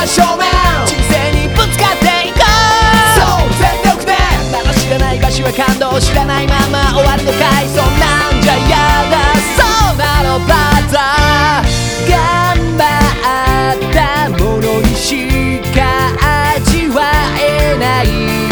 正面人生にぶつかっていこうそう全力でまだ知らない歌詞は感動知らないまま終わるのかいそんなんじゃ嫌だそうなのバザー頑張ったものにしか味わえない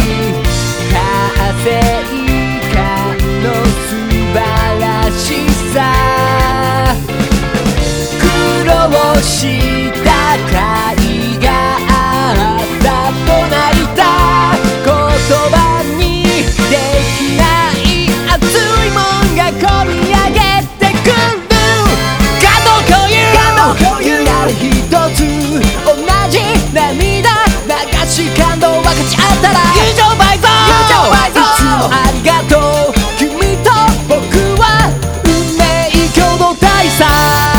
達成感の素晴らしさ苦労した甲斐があったと泣いた言葉にできない熱いもんがこみ上げてくる感動共有なる一つ同じ涙流し感動分かち合ったら友情倍増いつもありがとう君と僕は運命共同体さ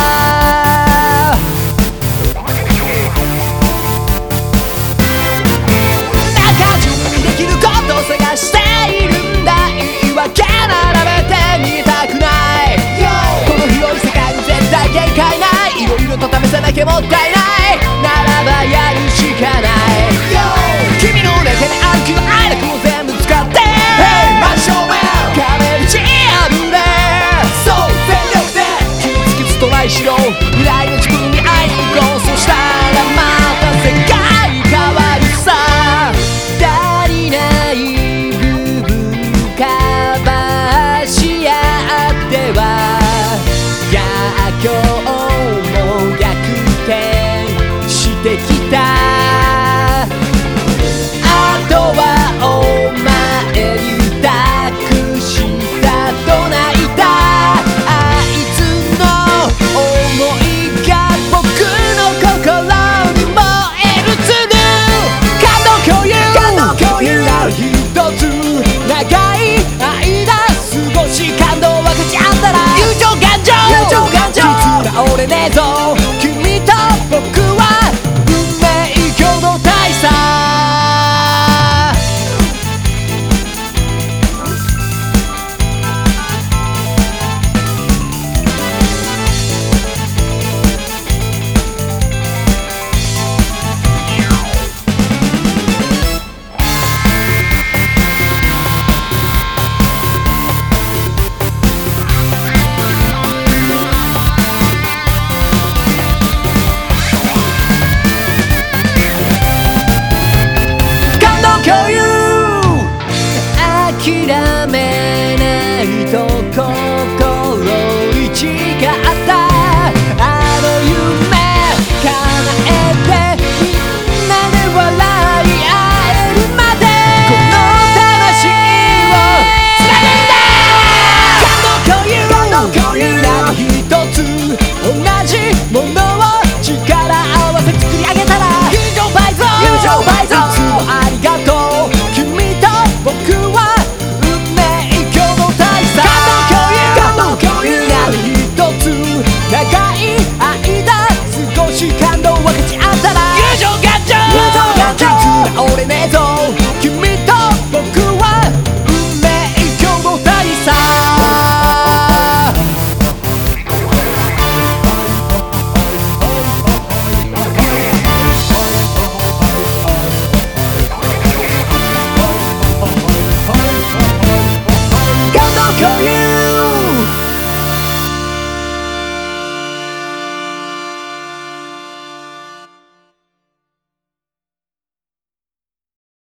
中中にできることを探しているんだ言い訳並べてみたくないこの広い世界に絶対限界ないいろいろと試さなきゃもったいないならばやるしかない君の中にある喜怒哀楽を全部使って真正面壁打ち破れそう全力でキツキツトライしろ未来の自分に会いに行こうそしたらまた世界変わるさ足りない部分カバーし合ってはいや今日も逆転してきたあとはお前に託したと泣いたあいつの想いが僕の心に燃えるつる感動共有なる一つ長い間過ごし感動分かち合ったら友情頑丈実は俺ねえぞ